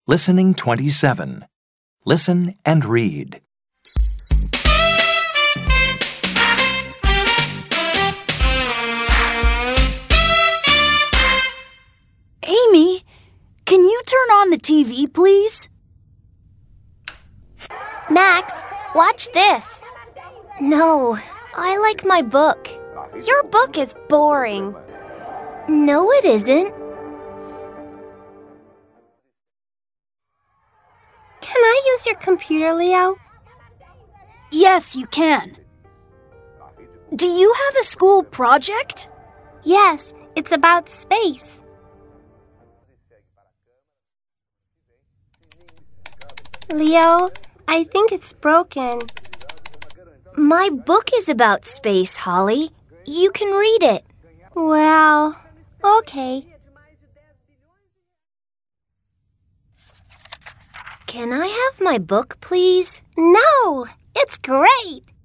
Listening 27. Listen and read. Amy, can you turn on the TV, please? Max, watch this. No, I like my book. Your book is boring. No, it isn't. Can I use your computer, Leo? Yes, you can. Do you have a school project? Yes, it's about space. Leo, I think it's broken. My book is about space, Holly. You can read it. Well, okay. Can I have my book, please? No, it's great.